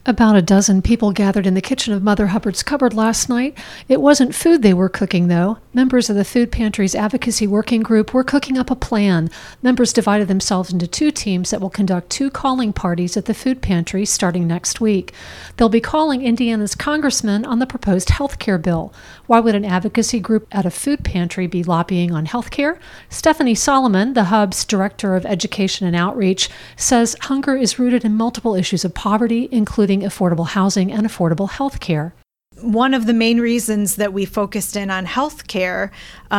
About a dozen people gathered in the kitchen of Mother Hubbard's cupboard last night. It wasn't food they were cooking, though. Members of the Food Pantry's advocacy working group were cooking up a plan. Members divided themselves into two teams that will conduct 2 calling parties at the Food Pantry starting next week. They'll be calling Indiana's congressman on the proposed health care bill. Why would an advocacy group at a food pantry be lobbying on health care? Stephanie Solomon, the Hub's Director of Education and Outreach, says hunger is rooted in multiple issues of poverty, including affordable housing and affordable health care. One of the main reasons that we focused in on healthcare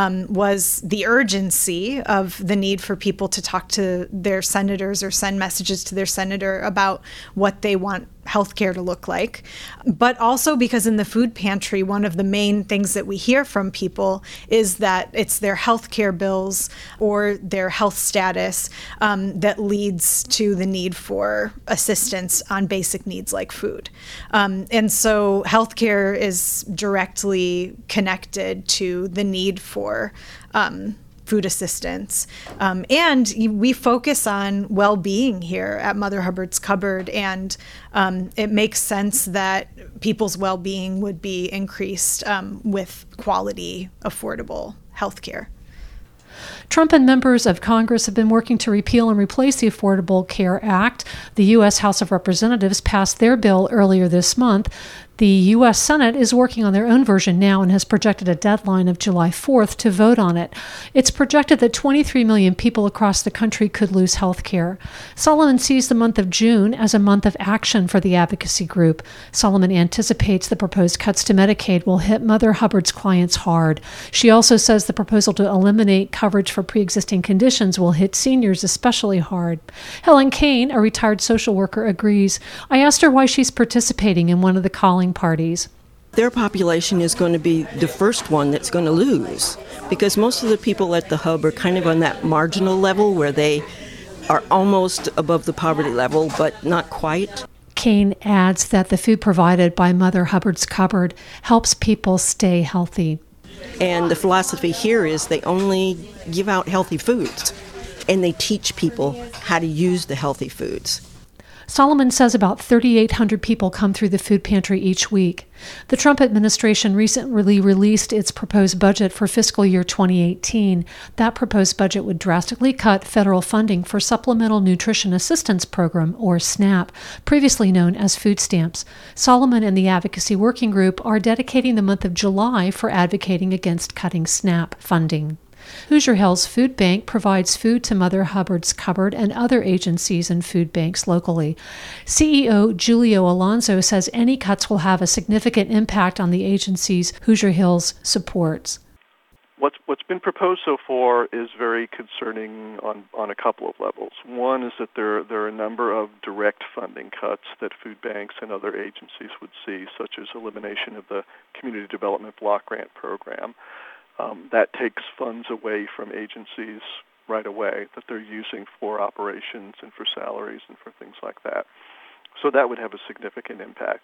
was the urgency of the need for people to talk to their senators or send messages to their senator about what they want healthcare to look like. But also because in the food pantry, one of the main things that we hear from people is that it's their healthcare bills or their health status that leads to the need for assistance on basic needs like food. And so healthcare is directly connected to the need for food assistance. And we focus on well-being here at Mother Hubbard's Cupboard, and it makes sense that people's well-being would be increased with quality, affordable health care. Trump and members of Congress have been working to repeal and replace the Affordable Care Act. The U.S. House of Representatives passed their bill earlier this month. The U.S. Senate is working on their own version now and has projected a deadline of July 4th to vote on it. It's projected that 23 million people across the country could lose health care. Solomon sees the month of June as a month of action for the advocacy group. Solomon anticipates the proposed cuts to Medicaid will hit Mother Hubbard's clients hard. She also says the proposal to eliminate coverage for pre-existing conditions will hit seniors especially hard. Helen Kane, a retired social worker, agrees. I asked her why she's participating in one of the calling parties. Their population is going to be the first one that's going to lose, because most of the people at the Hub are kind of on that marginal level where they are almost above the poverty level, but not quite. Kane adds that the food provided by Mother Hubbard's Cupboard helps people stay healthy. And the philosophy here is they only give out healthy foods, and they teach people how to use the healthy foods. Solomon says about 3,800 people come through the food pantry each week. The Trump administration recently released its proposed budget for fiscal year 2018. That proposed budget would drastically cut federal funding for Supplemental Nutrition Assistance Program, or SNAP, previously known as food stamps. Solomon and the Advocacy Working Group are dedicating the month of July for advocating against cutting SNAP funding. Hoosier Hills Food Bank provides food to Mother Hubbard's Cupboard and other agencies and food banks locally. CEO Julio Alonso says any cuts will have a significant impact on the agencies Hoosier Hills supports. What's been proposed so far is very concerning on a couple of levels. One is that there are a number of direct funding cuts that food banks and other agencies would see, such as elimination of the Community Development Block Grant Program. That takes funds away from agencies right away that they're using for operations and for salaries and for things like that. So that would have a significant impact.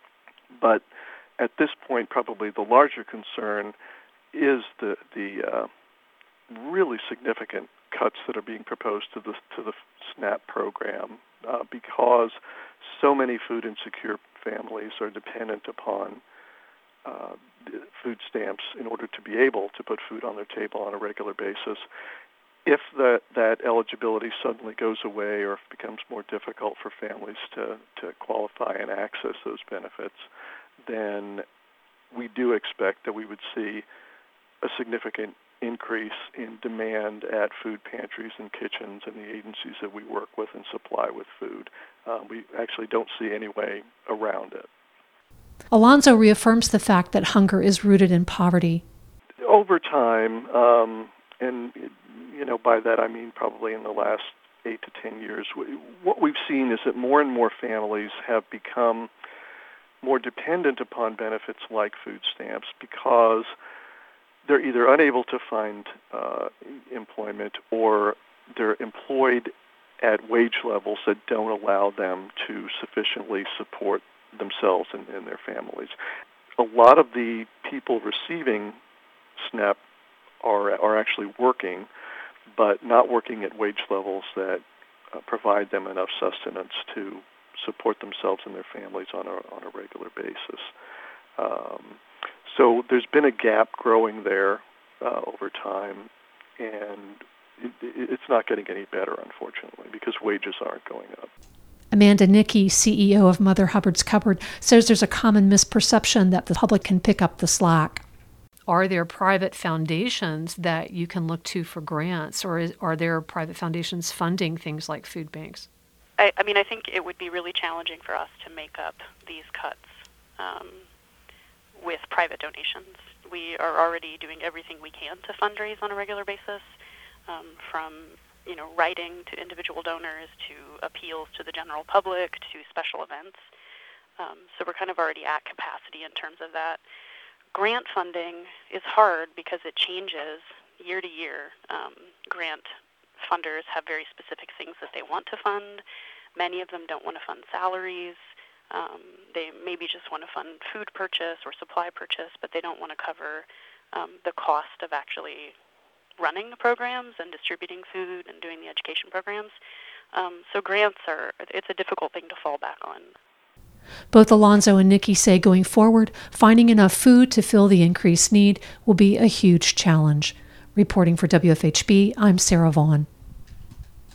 But at this point, probably the larger concern is the really significant cuts that are being proposed to the SNAP program because so many food insecure families are dependent upon food stamps in order to be able to put food on their table on a regular basis. If that eligibility suddenly goes away or if it becomes more difficult for families to qualify and access those benefits, then we do expect that we would see a significant increase in demand at food pantries and kitchens and the agencies that we work with and supply with food. We actually don't see any way around it. Alonso reaffirms the fact that hunger is rooted in poverty. Over time, and by that I mean probably in the last 8 to 10 years, what we've seen is that more and more families have become more dependent upon benefits like food stamps because they're either unable to find employment or they're employed at wage levels that don't allow them to sufficiently support themselves and their families. A lot of the people receiving SNAP are actually working, but not working at wage levels that provide them enough sustenance to support themselves and their families on a regular basis. So there's been a gap growing there over time, and it's not getting any better, unfortunately, because wages aren't going up. Amanda Nickey, CEO of Mother Hubbard's Cupboard, says there's a common misperception that the public can pick up the slack. Are there private foundations that you can look to for grants, or are there private foundations funding things like food banks? I think it would be really challenging for us to make up these cuts with private donations. We are already doing everything we can to fundraise on a regular basis, from writing to individual donors to appeals to the general public to special events. So we're kind of already at capacity in terms of that. Grant funding is hard because it changes year to year. Grant funders have very specific things that they want to fund. Many of them don't want to fund salaries. They maybe just want to fund food purchase or supply purchase, but they don't want to cover the cost of actually running the programs and distributing food and doing the education programs. So grants it's a difficult thing to fall back on. Both Alonzo and Nickey say going forward, finding enough food to fill the increased need will be a huge challenge. Reporting for WFHB, I'm Sarah Vaughn.